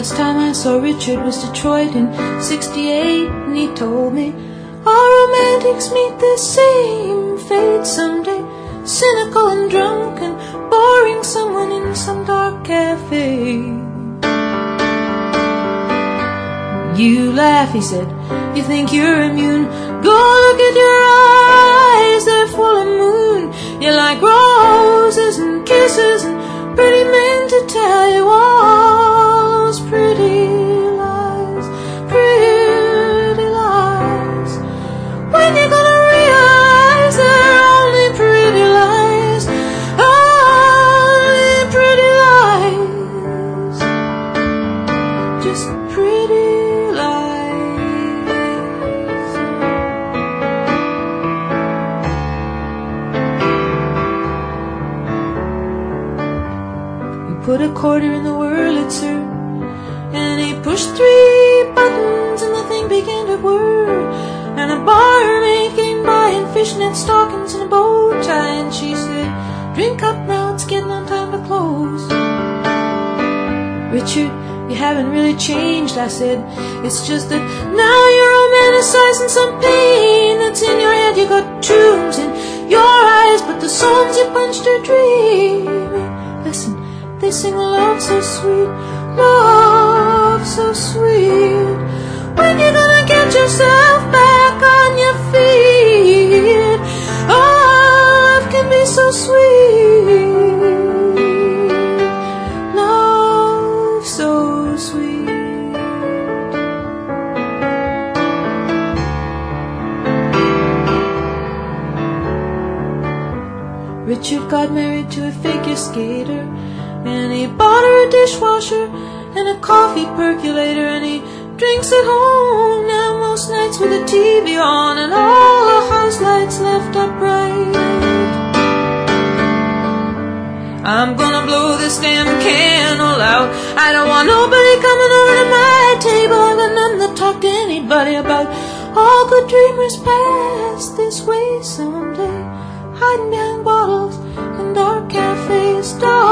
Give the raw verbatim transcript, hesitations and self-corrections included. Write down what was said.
Last time I saw Richard was Detroit in sixty-eight, and he told me all romantics meet the same fate someday. Cynical and drunk and boring someone in some dark cafe. You laugh, he said, you think you're immune. Go look at your eyes, they're full of moon. You like roses and kisses and pretty men to tell you all those pretty lies, pretty lies. When you gonna realize they're only pretty lies, only pretty lies, just pretty put a quarter in the Wurlitzer, and he pushed three buttons, and the thing began to whir. And a barmaid came by in fishnet stockings and a bow tie, and she said, drink up now, it's getting on time to close. Richard, you haven't really changed, I said. It's just that now you're romanticizing some pain that's in your head. You got tunes in your eyes, but the songs you punched are dreaming. Listen, they sing a love so sweet, love so sweet. When you gonna get yourself back on your feet? Oh, love can be so sweet, love so sweet. Richard got married to a figure skater, and he bought her a dishwasher and a coffee percolator, and he drinks at home now most nights with the T V on and all the house lights left up bright. I'm gonna blow this damn candle out. I don't want nobody coming over to my table. I've got nothing to talk to anybody about. All good dreamers pass this way someday, hiding behind bottles in dark cafes. Dark